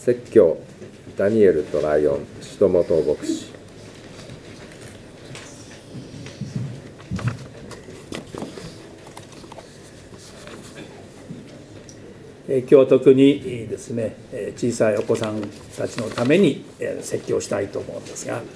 説教ダニエルとライオン使徒元牧師。 今日は特にですね、小さいお子さんたちのために説教したいと思うんですが、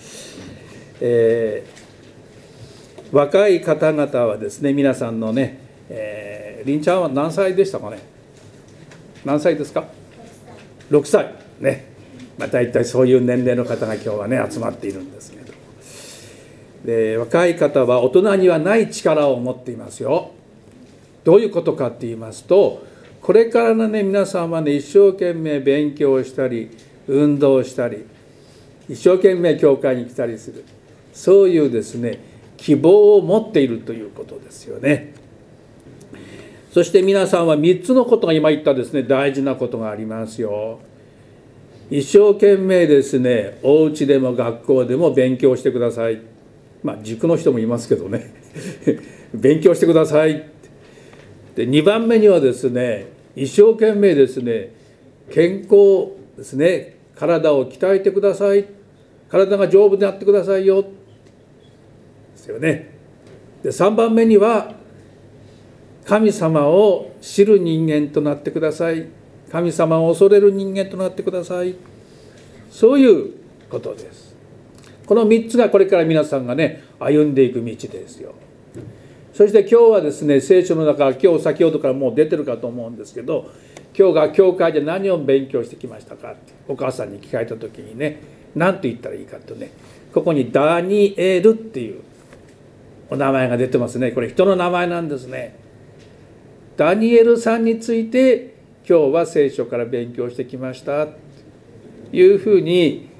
若い方々はですね、皆さんのね、りんちゃんは何歳でしたかね。何歳ですか。6歳ね。大体そういう年齢の方が今日はね集まっているんですけど、で若い方は大人にはない力を持っていますよ。どういうことかって言いますと、これからのね皆さんはね一生懸命勉強したり運動したり一生懸命教会に来たりする、そういうですね希望を持っているということですよね。そして皆さんは3つのことが今言ったですね大事なことがありますよ。一生懸命ですねお家でも学校でも勉強してください。塾の人もいますけどね勉強してください。で2番目にはですね一生懸命ですね健康ですね、体を鍛えてください。体が丈夫であってくださいよですよね。で3番目には神様を知る人間となってください。神様を恐れる人間となってください。そういうことです。この3つがこれから皆さんがね歩んでいく道ですよ。そして今日はですね聖書の中、今日先ほどからもう出てるかと思うんですけど、今日が教会で何を勉強してきましたかってお母さんに聞かれた時にね、何て言ったらいいかとね、ここにダニエルっていうお名前が出てますね。これ人の名前なんですね。ダニエルさんについて今日は聖書から勉強してきましたというふうに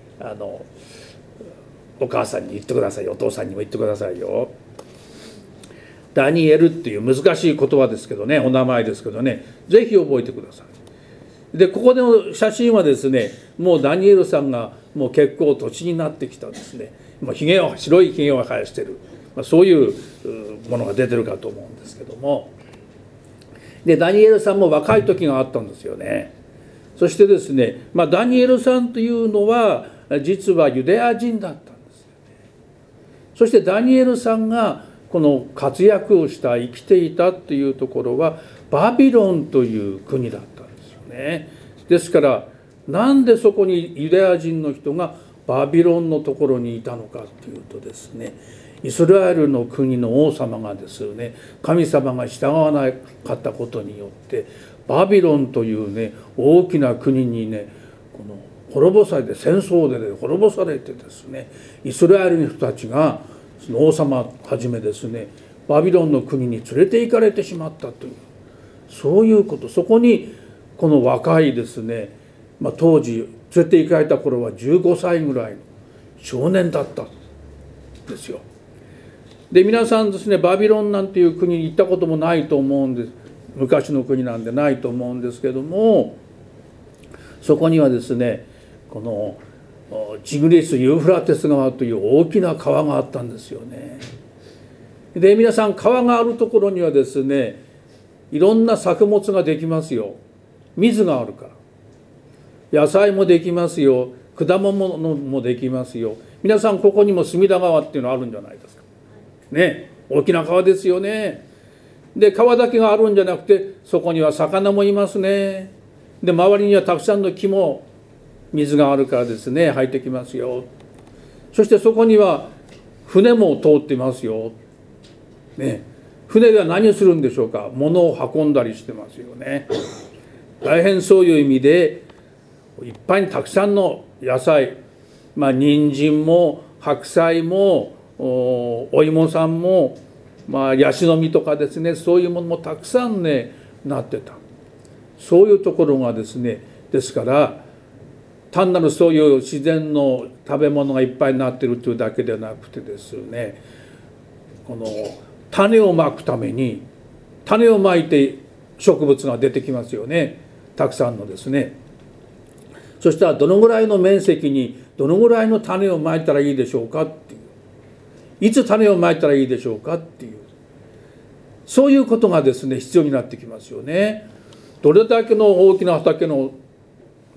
お母さんに言ってくださいよ、お父さんにも言ってくださいよ。ダニエルっていう難しい言葉ですけどね、お名前ですけどね、ぜひ覚えてください。でここでの写真はですね、もうダニエルさんがもう結構年になってきたですね、もう白いひげを生やしている、そういうものが出てるかと思うんですけども、でダニエルさんも若い時があったんですよね。そしてですね、ダニエルさんというのは実はユダヤ人だったんですよね。そしてダニエルさんがこの活躍をした生きていたというところはバビロンという国だったんですよね。ですからなんでそこにユダヤ人の人がバビロンのところにいたのかというとですね、イスラエルの国の王様がですね神様が従わなかったことによってバビロンというね大きな国にねこの滅ぼされて、戦争で、滅ぼされてですね、イスラエルの人たちがその王様はじめですねバビロンの国に連れて行かれてしまったという、そういうこと。そこにこの若いですね、当時連れて行かれた頃は15歳ぐらいの少年だったんですよ。で皆さんですねバビロンなんていう国に行ったこともないと思うんです。昔の国なんでないと思うんですけども、そこにはですねこのチグリス・ユーフラテス川という大きな川があったんですよね。で皆さん川があるところにはですねいろんな作物ができますよ。水があるから野菜もできますよ、果物もできますよ。皆さんここにも隅田川っていうのあるんじゃないですかね。大きな川ですよね。で川だけがあるんじゃなくてそこには魚もいますね。で周りにはたくさんの木も水があるからですね入ってきますよ。そしてそこには船も通っていますよ、ね、船では何をするんでしょうか。物を運んだりしてますよね。大変そういう意味でいっぱいにたくさんの野菜、人参も白菜もお芋さんもヤシの実とかですね、そういうものもたくさんねなってた。そういうところがですね、ですから単なるそういう自然の食べ物がいっぱいになっているというだけではなくてですね、この種をまくために種をまいて植物が出てきますよね、たくさんのですね。そしたらどのぐらいの面積にどのぐらいの種をまいたらいいでしょうかっていう、いつ種をまいたらいいでしょうかっていう、そういうことがですね必要になってきますよね。どれだけの大きな畑の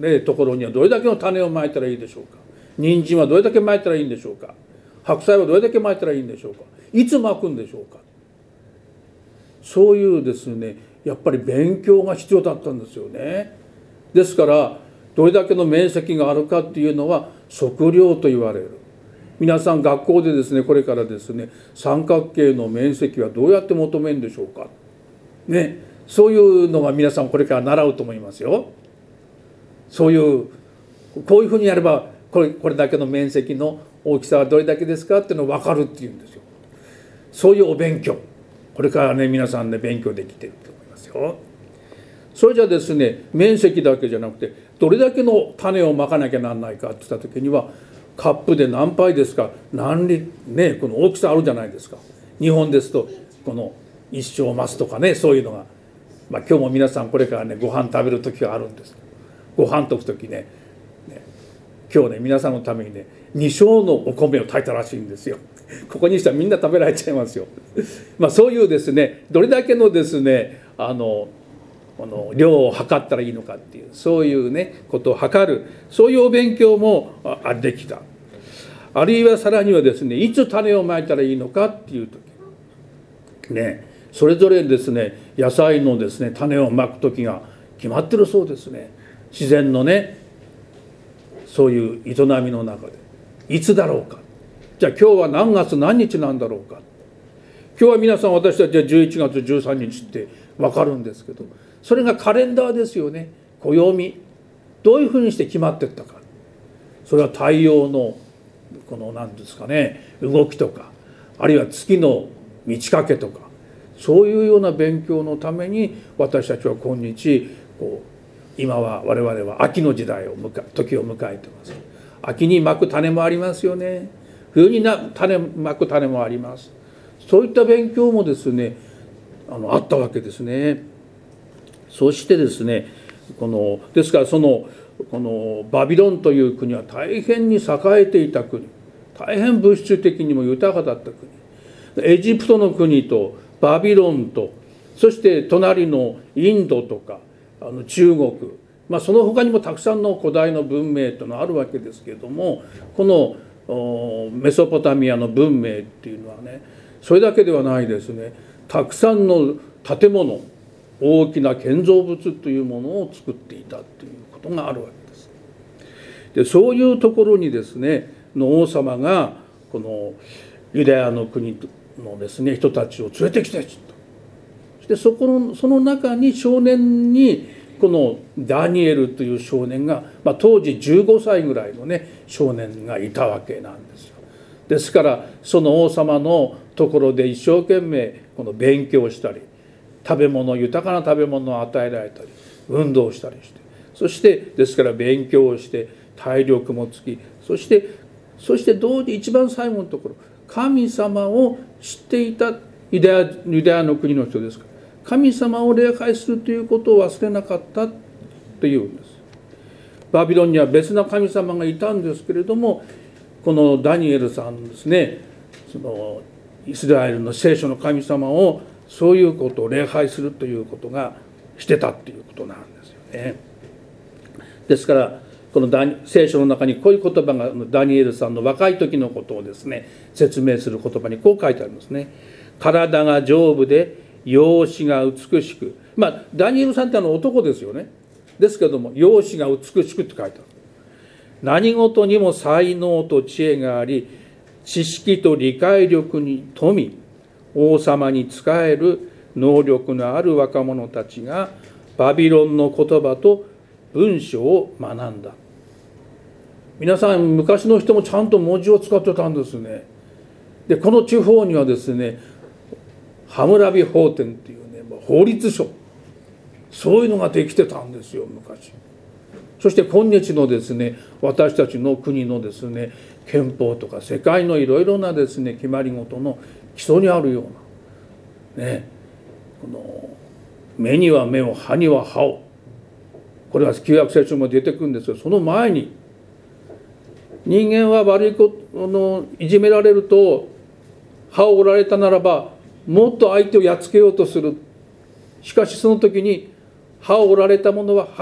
ところにはどれだけの種をまいたらいいでしょうか。人参はどれだけまいたらいいんでしょうか。白菜はどれだけまいたらいいんでしょうか。いつまくんでしょうか。そういうですね、やっぱり勉強が必要だったんですよね。ですからどれだけの面積があるかっていうのは測量と言われる。皆さん学校でですね、これからですね、三角形の面積はどうやって求めるんでしょうかね、そういうのが皆さんこれから習うと思いますよ。そういうこういうふうにやればこれだけの面積の大きさはどれだけですかっていうのが分かるっていうんですよ。そういうお勉強、これからね皆さんね勉強できてると思いますよ。それじゃですね、面積だけじゃなくてどれだけの種をまかなきゃなんないかって言った時には、カップで何杯ですか、何リね、この大きさあるじゃないですか。日本ですとこの一升ますとかね、そういうのが、今日も皆さんこれからねご飯食べる時があるんです。ご飯炊く時ね、今日ね皆さんのためにね2升のお米を炊いたらしいんですよ。ここにしたらみんな食べられちゃいますよ。そういうですね、どれだけのですね量を測ったらいいのかっていう、そういうねことを測る、そういうお勉強もできた。あるいはさらにはですね、いつ種をまいたらいいのかっていう時ね、それぞれですね野菜のですね種をまく時が決まってるそうですね。自然のねそういう営みの中でいつだろうか、じゃあ今日は何月何日なんだろうか。今日は皆さん私たちは11月13日って分かるんですけど、それがカレンダーですよね。暦どういうふうにして決まっていったか、それは太陽のこの何ですかね動きとか、あるいは月の満ち欠けとか、そういうような勉強のために私たちは今日今は我々は秋の時代を時を迎えてます。秋にまく種もありますよね。冬にまく種もあります。そういった勉強もですねあったわけですね。そしてですね、ですからこのバビロンという国は大変に栄えていた国、大変物質的にも豊かだった国。エジプトの国とバビロンと、そして隣のインドとか中国、その他にもたくさんの古代の文明というのがあるわけですけれども、このメソポタミアの文明っていうのはね、それだけではないですね、たくさんの建物、大きな建造物というものを作っていたということがあるわけです。でそういうところにですね王様がこのユダヤの国のですね人たちを連れてきて、そしてその中に少年にこのダニエルという少年が、当時15歳ぐらいのね少年がいたわけなんですよ。ですからその王様のところで一生懸命この勉強したり、豊かな食べ物を与えられたり、運動したりして、そしてですから勉強をして体力もつき、そして同時一番最後のところ、神様を知っていたユダヤの国の人ですから、神様を礼拝するということを忘れなかったというんです。バビロンには別な神様がいたんですけれども、このダニエルさんですね、そのイスラエルの聖書の神様をそういうことを礼拝するということがしてたということなんですよね。ですからこの聖書の中にこういう言葉がダニエルさんの若い時のことをですね説明する言葉にこう書いてありますね。体が丈夫で容姿が美しく、ダニエルさんって男ですよね。ですけども容姿が美しくって書いてある。何事にも才能と知恵があり、知識と理解力に富み、王様に仕える能力のある若者たちがバビロンの言葉と文章を学んだ。皆さん昔の人もちゃんと文字を使ってたんですね。でこの地方にはですねハムラビ法典っていうね法律書、そういうのができてたんですよ昔。そして今日のですね私たちの国のですね憲法とか世界のいろいろなですね決まり事の基礎にあるようなね、この目には目を歯には歯を、これは旧約聖書も出てくるんですが、その前に人間は悪いこといじめられると歯を折られたならばもっと相手をやっつけようとする。しかしその時に歯を折られた者は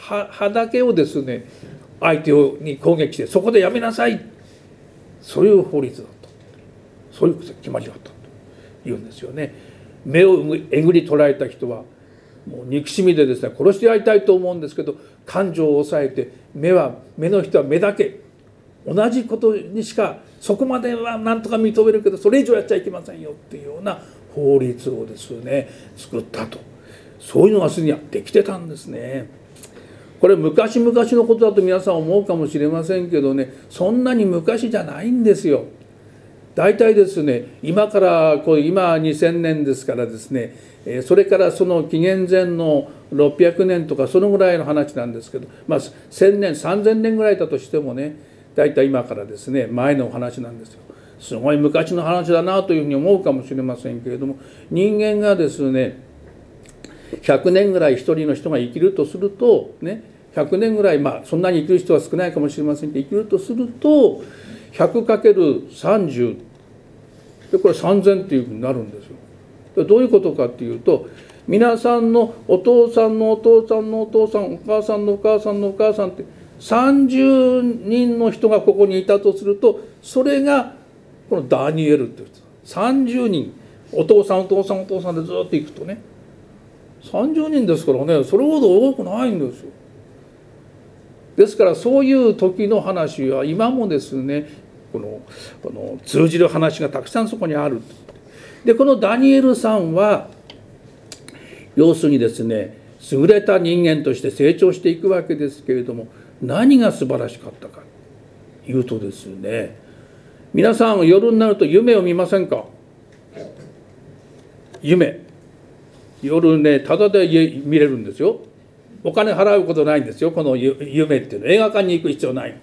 歯だけをですね相手に攻撃してそこでやめなさい、そういう法律だと、そういう決まりだったというんですよね。目をえぐり取られた人はもう憎しみでですね殺してやりたいと思うんですけど、感情を抑えて目の人は目だけ、同じことにしかそこまではなんとか認めるけどそれ以上やっちゃいけませんよっていうような法律をですね作ったと、そういうのがすでにできてたんですね。これ昔々のことだと皆さん思うかもしれませんけどね、そんなに昔じゃないんですよ。大体ですね今2000年ですからですね、それからその紀元前の600年とかそのぐらいの話なんですけど、1000年3000年ぐらいだとしてもね、大体今からですね前のお話なんですよ。すごい昔の話だなというふうに思うかもしれませんけれども、人間がですね100年ぐらい一人の人が生きるとするとね、100年ぐらいそんなに生きる人は少ないかもしれませんけど、生きるとすると 100×30 でこれ3000っていうふうになるんですよ。どういうことかっていうと、皆さんのお父さんのお父さんのお父さん、お母さんのお母さんのお母さんって30人の人がここにいたとすると、それがこのダニエルっていう30人、お父さんお父さんお父さんでずっといくとね30人ですからね、それほど多くないんですよ。ですからそういう時の話は今もですねこの通じる話がたくさんそこにある。でこのダニエルさんは要するにですね優れた人間として成長していくわけですけれども、何が素晴らしかったかというとですね、皆さん夜になると夢を見ませんか？夜ねただで見れるんですよ。お金払うことないんですよ。この夢っていうのは映画館に行く必要ないんです。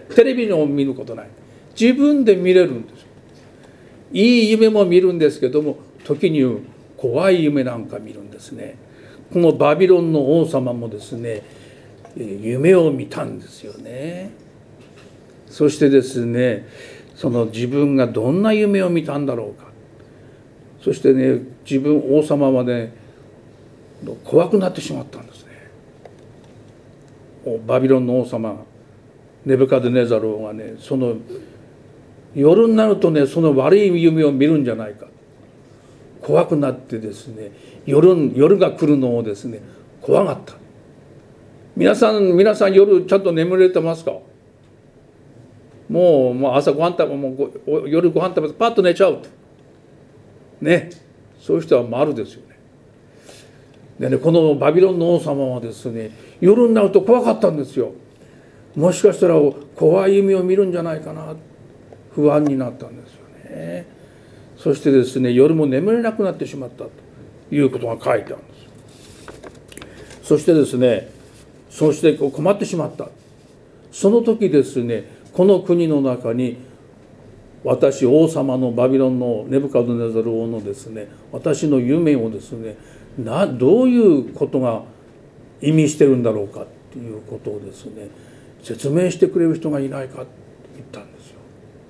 テレビを見ることない、自分で見れるんですよ。いい夢も見るんですけども、時に怖い夢なんか見るんですね。このバビロンの王様もですね夢を見たんですよね。そしてですねその自分がどんな夢を見たんだろうか、そしてね王様はね怖くなってしまったんですね。バビロンの王様ネブカデネザル王がね、その夜になるとねその悪い夢を見るんじゃないか、怖くなってですね夜が来るのをですね怖がった。皆さん夜ちゃんと眠れてますか？もう朝ご飯食べもう夜ご飯食べてパッと寝ちゃうとね、そういう人は丸ですよね。でねこのバビロンの王様はですね夜になると怖かったんですよ。もしかしたら怖い夢を見るんじゃないかな、不安になったんですよね。そしてですね夜も眠れなくなってしまったということが書いてあるんです。そしてですね困ってしまった。その時ですねこの国の中に王様のバビロンのネブカドネザル王のですね私の夢をですねどういうことが意味してるんだろうかっていうことをですね説明してくれる人がいないかって言ったんですよ。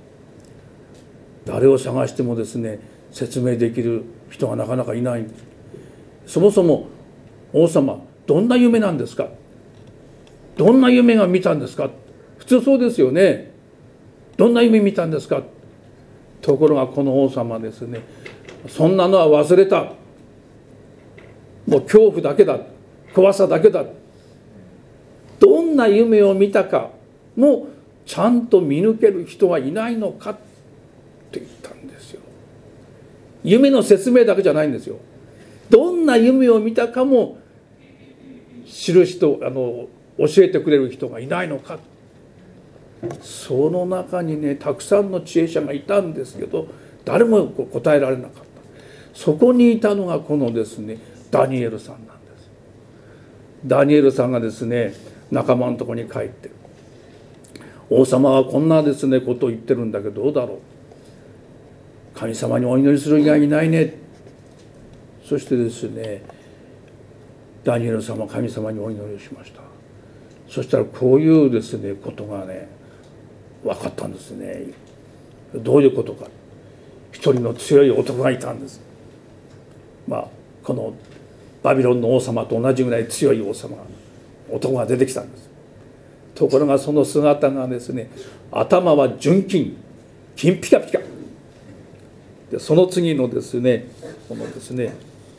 誰を探してもですね説明できる人がなかなかいないんです。そもそも王様どんな夢なんですか、どんな夢が見たんですか、普通そうですよね。どんな夢見たんですか。ところがこの王様ですね、そんなのは忘れた、もう恐怖だけだ、怖さだけだ、どんな夢を見たかもちゃんと見抜ける人はいないのかって言ったんですよ。夢の説明だけじゃないんですよ。どんな夢を見たかも知る人、教えてくれる人がいないのか。その中にねたくさんの知恵者がいたんですけど誰も答えられなかった。そこにいたのがこのですねダニエルさんなんです。ダニエルさんがですね仲間のところに帰って、王様はこんなですねことを言ってるんだけどどうだろう、神様にお祈りする以外にないね。そしてですねダニエルさんは神様にお祈りをしました。そしたらこういうですねことがね分かったんですね。どういうことか。一人の強い男がいたんです。このバビロンの王様と同じぐらい強い王様が男が出てきたんです。ところがその姿がですね、頭は純金、金ピカピカで、その次のですね、このですね、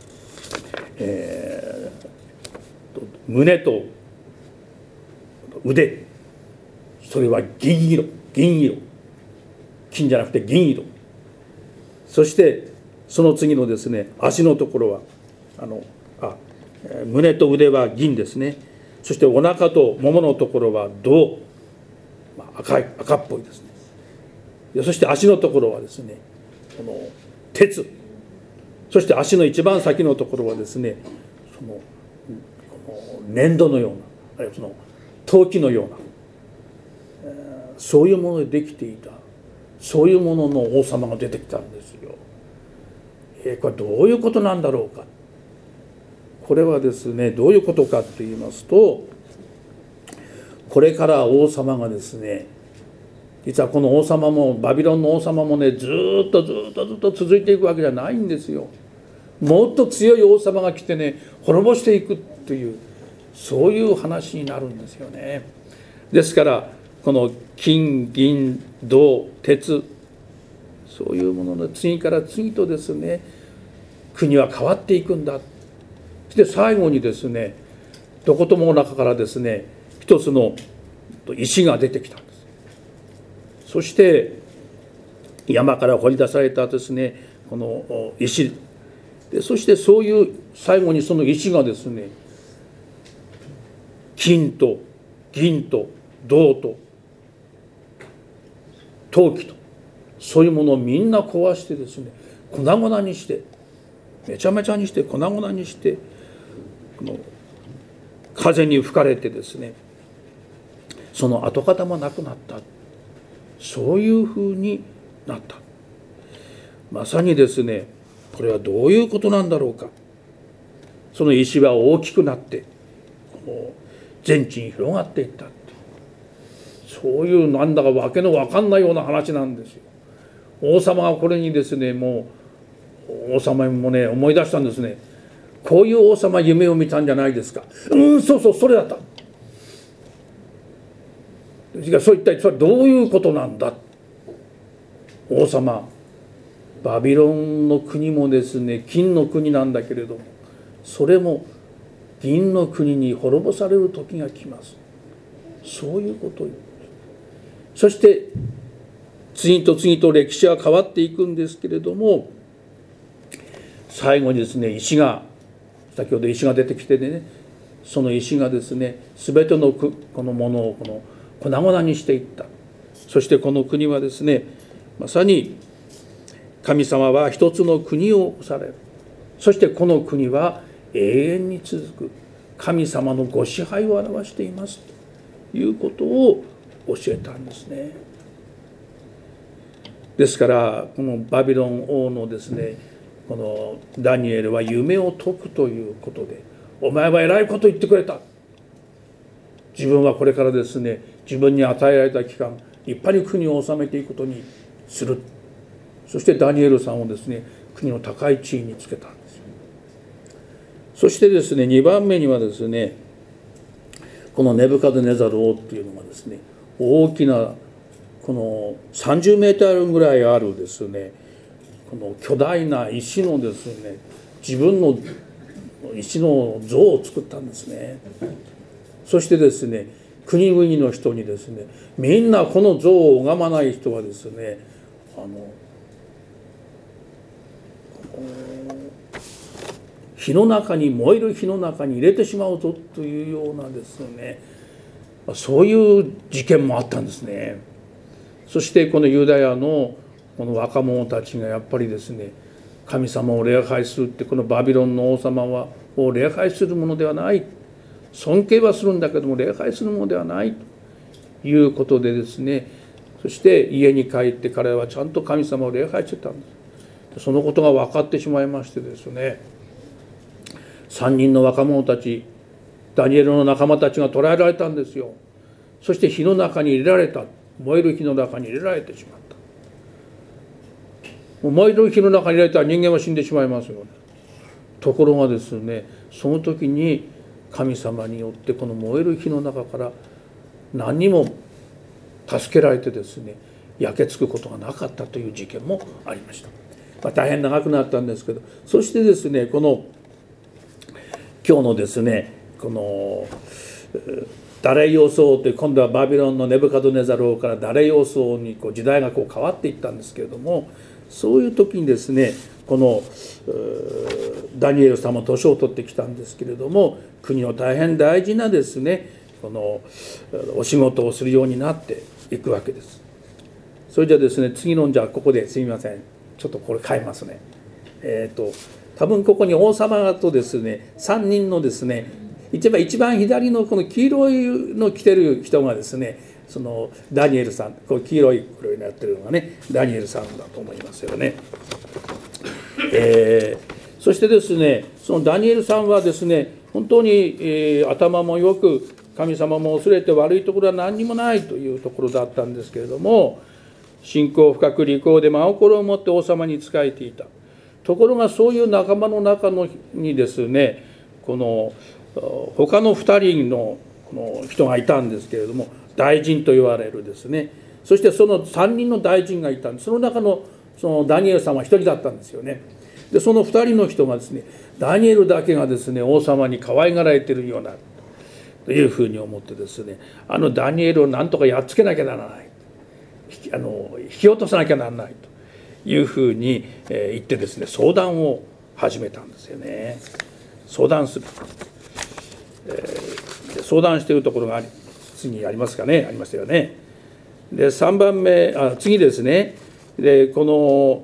胸と腕、それは銀色、金じゃなくて銀色。そしてその次のですね、足のところは胸と腕は銀ですね。そしてお腹ともものところは銅、赤っぽいですね。そして足のところはですね、この鉄。そして足の一番先のところはですね、この粘土のような、あるいはその陶器のような、そういうものでできていた、そういうものの王様が出てきたんですよ。これどういうことなんだろうか。これはですね、どういうことかと言いますと、これから王様がですね、実はこの王様も、バビロンの王様もね、ずっと続いていくわけじゃないんですよ。もっと強い王様が来てね、滅ぼしていくという、そういう話になるんですよね。ですからこの金銀銅鉄、そういうものの次から次とですね、国は変わっていくんだ。そして最後にですね、どことも中からですね、一つの石が出てきたんです。そして山から掘り出されたですね、この石で、そしてそういう最後にその石がですね、金と銀と銅と陶器と、そういうものをみんな壊してですね、粉々にして、めちゃめちゃにして粉々にして、この風に吹かれてですね、その跡形もなくなった、そういうふうになった。まさにですね、これはどういうことなんだろうか。その石は大きくなってこの全地に広がっていった、そういうなんだかわけのわかんないような話なんですよ。王様がこれにですね、もう王様もね思い出したんですね。こういう王様夢を見たんじゃないですか。そうそれだった。そう一体それどういうことなんだ。王様、バビロンの国もですね、金の国なんだけれども、それも銀の国に滅ぼされる時が来ます。そういうことを言う。そして次と次と歴史は変わっていくんですけれども、最後にですね、石が、先ほど石が出てきてね、その石がですね、全てのこのものをこの粉々にしていった。そしてこの国はですね、まさに神様は一つの国を起こされる。そしてこの国は永遠に続く神様のご支配を表していますということを教えたんですね。ですからこのバビロン王のですね、このダニエルは夢を解くということで、お前は偉いこと言ってくれた。自分はこれからですね、自分に与えられた期間立派に国を治めていくことにする。そしてダニエルさんをですね、国の高い地位につけたんですよ。そしてですね、2番目にはですね、このネブカドネザル王っていうのがですね、大きなこの30メートルぐらいあるですね、この巨大な石のですね、自分の石の像を作ったんですね。そしてですね、国々の人にですね、みんなこの像を拝まない人はですね、火の中に、燃える火の中に入れてしまうぞというようなですね、そういう事件もあったんですね。そしてこのユダヤのこの若者たちがやっぱりですね、神様を礼拝するって、このバビロンの王様を礼拝するものではない、尊敬はするんだけども礼拝するものではないということでですね、そして家に帰って彼はちゃんと神様を礼拝してたんです。そのことが分かってしまいましてですね、3人の若者たち、ダニエルの仲間たちが捕らえられたんですよ。そして火の中に入れられた。燃える火の中に入れられてしまった。燃える火の中に入れられたら人間は死んでしまいますよね。ところがですね、その時に神様によってこの燃える火の中から何にも助けられてですね、焼けつくことがなかったという事件もありました。大変長くなったんですけど、そしてですね、この今日のですね、このダレイ王朝という、今度はバビロンのネブカドネザル王からダレイ王朝に時代が変わっていったんですけれども、そういう時にですね、このダニエルさんも年を取ってきたんですけれども、国の大変大事なですね、このお仕事をするようになっていくわけです。それじゃあですね、次のじゃあここですみません、ちょっとこれ変えますね。多分ここに王様とですね、3人のですね、一番左のこの黄色いの着てる人がですね、そのダニエルさん、こう黄色い黒いのやってるのがね、ダニエルさんだと思いますよね。そしてですね、そのダニエルさんはですね、本当に、頭もよく、神様も恐れて悪いところは何にもないというところだったんですけれども、信仰深く利口で真心を持って王様に仕えていた。ところがそういう仲間の中にですね、この他の2人のこの人がいたんですけれども、大臣と言われるですね、そしてその3人の大臣がいたんです。その中のそのダニエルさんは1人だったんですよね。でその2人の人がですね、ダニエルだけがですね、王様に可愛がられているようなというふうに思ってですね、ダニエルをなんとかやっつけなきゃならない、引き落とさなきゃならないというふうに言ってですね、相談を始めたんですよね。相談する、相談しているところが次ありますかね、ありましたよね。で3番目、次ですね。でこの、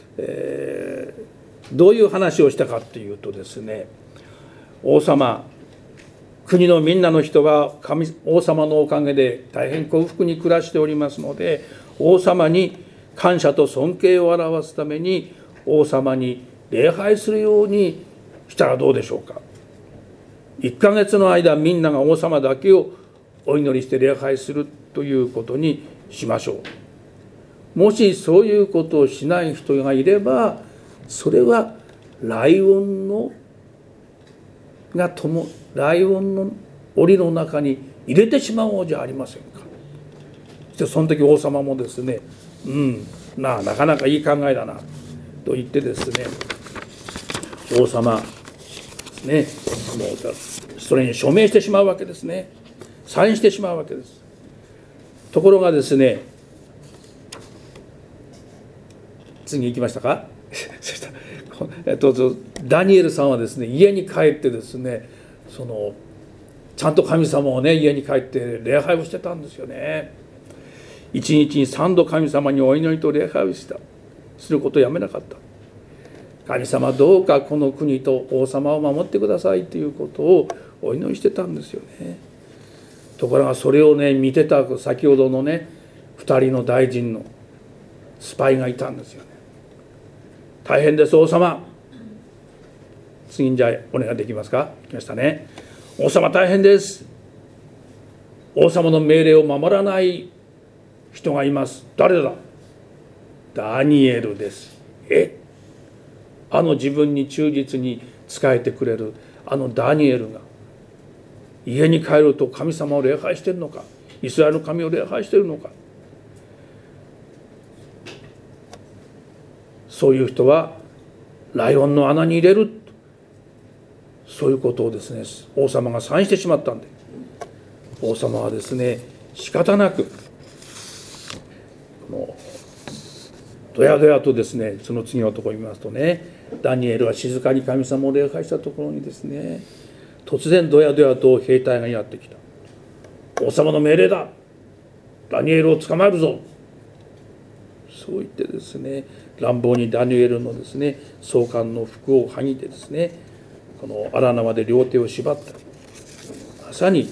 どういう話をしたかというとですね、王様、国のみんなの人は王様のおかげで大変幸福に暮らしておりますので、王様に感謝と尊敬を表すために王様に礼拝するようにしたらどうでしょうか。1ヶ月の間、みんなが王様だけをお祈りして礼拝するということにしましょう。もしそういうことをしない人がいれば、それはライオンの檻の中に入れてしまおうじゃありませんか。そしてその時王様もですね、なかなかいい考えだなと言ってですね、王様ですね、もうそれに署名してしまうわけですね。サインしてしまうわけです。ところがですね、次行きましたかダニエルさんはですね、家に帰ってですね、ちゃんと神様をね、家に帰って礼拝をしてたんですよね。一日に3度神様にお祈りと礼拝をすることをやめなかった。神様、どうかこの国と王様を守ってくださいということをお祈りしてたんですよね。ところがそれをね、見てた先ほどのね、2人の大臣のスパイがいたんですよね。大変です、王様。次にじゃあお願いできますか。来ましたね。王様大変です。王様の命令を守らない人がいます。誰だ。ダニエルです。自分に忠実に仕えてくれるダニエルが家に帰ると神様を礼拝しているのか、イスラエルの神を礼拝しているのか。そういう人はライオンの穴に入れる、そういうことをですね、王様がサインしてしまったんで、王様はですね、仕方なくどやどやとですね、その次のところを見ますとね、ダニエルは静かに神様を礼拝したところにですね、突然どやどやと兵隊がやってきた。王様の命令だ、ダニエルを捕まえるぞ。そう言ってですね、乱暴にダニエルのですね、総監の服を剥ぎてですね、この荒縄で両手を縛った。まさに、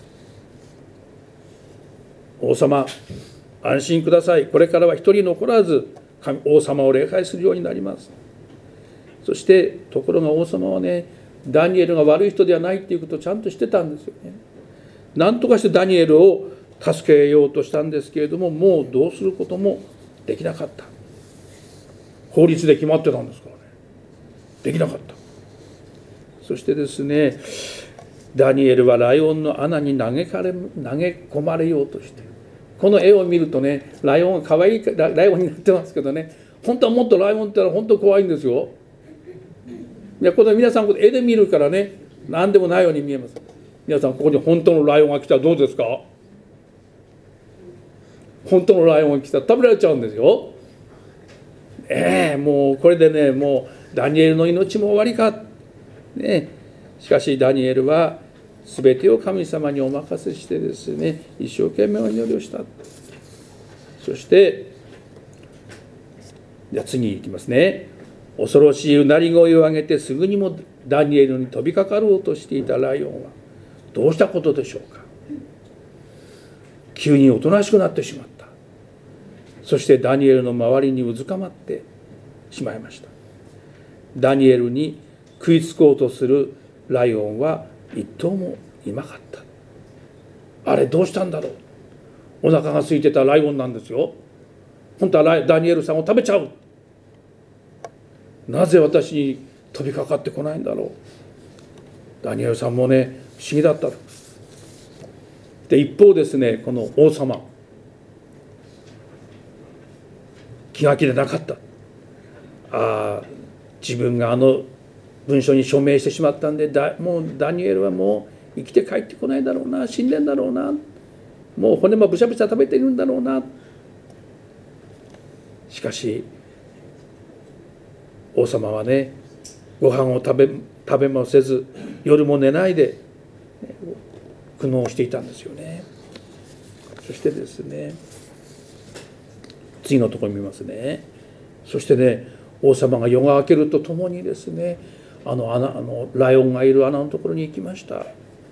王様安心ください、これからは一人残らず王様を礼拝するようになります。そしてところが王様はね、ダニエルが悪い人ではないっていうことをちゃんとしてたんですよね。なんとかしてダニエルを助けようとしたんですけれども、もうどうすることもできなかった。法律で決まってたんですからね、できなかった。そしてですね、 ダニエルはライオンの穴に投げ込まれようとしている。この絵を見るとね、ライオンが可愛いライオンになってますけどね、本当はもっとライオンってのは本当怖いんですよ。いや、この皆さん絵で見るからね、何でもないように見えます。皆さん、ここに本当のライオンが来たらどうですか？本当のライオンが来たら食べられちゃうんですよ。もうこれでね、もうダニエルの命も終わりか、ね。しかしダニエルは全てを神様にお任せしてですね、一生懸命お祈りをした。そしてじゃあ次に行きますね。恐ろしいうなり声を上げてすぐにもダニエルに飛びかかろうとしていたライオンはどうしたことでしょうか。急におとなしくなってしまった。そしてダニエルの周りにうずかまってしまいました。ダニエルに食いつこうとするライオンは一頭もいなかった。あれどうしたんだろう。お腹が空いてたライオンなんですよ。本当はダニエルさんを食べちゃう。なぜ私に飛びかかってこないんだろう。ダニエルさんもね、不思議だった。で一方ですね、この王様気が気でなかった。自分が文書に署名してしまったんで、もうダニエルはもう生きて帰ってこないだろうな、死んでんだろうな、もう骨もぶしゃぶしゃ食べているんだろうな。しかし王様はね、ご飯を食べもせず夜も寝ないで苦悩していたんですよね。そしてですね、次のところ見ますね。そしてね、王様が夜が明けるとともにですね、ライオンがいる穴のところに行きました。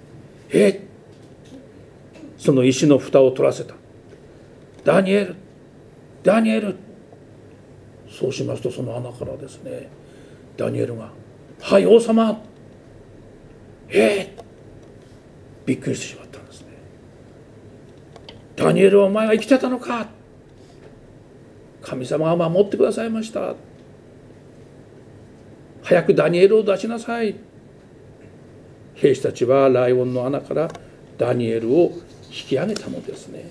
その石の蓋を取らせた。ダニエル、ダニエル。そうしますと、その穴からですね、ダニエルが「はい王様」びっくりしてしまったんですね。ダニエルはお前は生きてたのか。神様が守ってくださいました。早くダニエルを出しなさい。兵士たちはライオンの穴からダニエルを引き上げたのですね。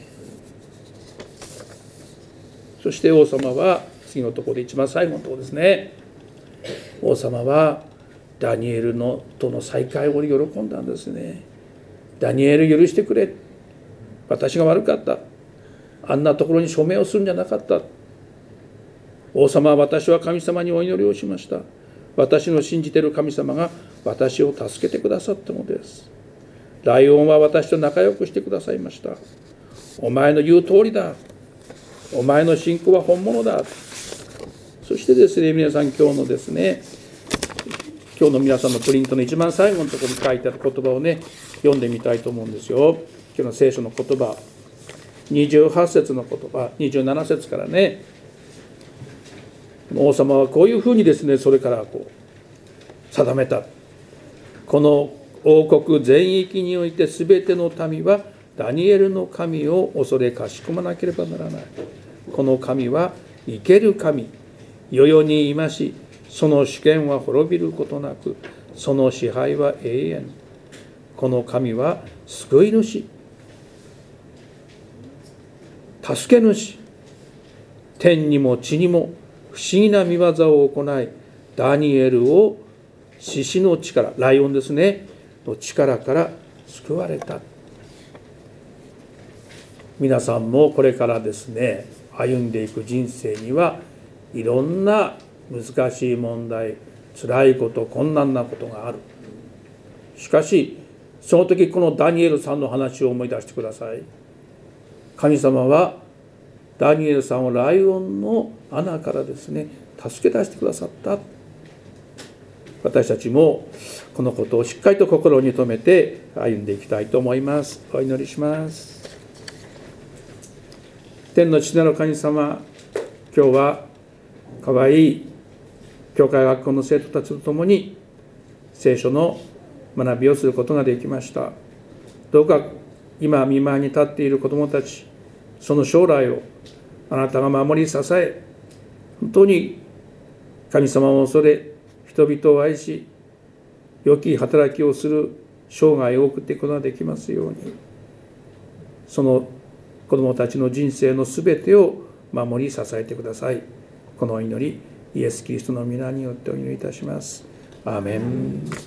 そして王様は次のところで一番最後のところですね。王様はダニエルとの再会を喜んだんですね。ダニエル許してくれ。私が悪かった。あんなところに署名をするんじゃなかった。王様は私は神様にお祈りをしました。私の信じている神様が私を助けてくださったのです。ライオンは私と仲良くしてくださいました。お前の言う通りだ。お前の信仰は本物だ。そしてですね、皆さん今日のですね、今日の皆さんのプリントの一番最後のところに書いてある言葉をね、読んでみたいと思うんですよ。今日の聖書の言葉、28節の言葉、27節からね、王様はこういうふうにですね、それから定めた。この王国全域において全ての民はダニエルの神を恐れかしこまなければならない。この神は生ける神、世々にいまし、その主権は滅びることなく、その支配は永遠。この神は救い主、助け主、天にも地にも不思議な見業を行い、ダニエルを獅子の力、ライオンですね、の力から救われた。皆さんもこれからですね、歩んでいく人生にはいろんな難しい問題、辛いこと、困難なことがある。しかしその時、このダニエルさんの話を思い出してください。神様はダニエルさんをライオンの穴からですね、助け出してくださった。私たちもこのことをしっかりと心に留めて歩んでいきたいと思います。お祈りします。天の父なる神様、今日はかわいい教会学校の生徒たちと共に聖書の学びをすることができました。どうか今見舞いに立っている子どもたち、その将来をあなたが守り支え、本当に神様を恐れ人々を愛し、良き働きをする生涯を送っていくことができますように、その子どもたちの人生のすべてを守り支えてください。このお祈り、イエス・キリストの皆によってお祈りいたします。アーメン。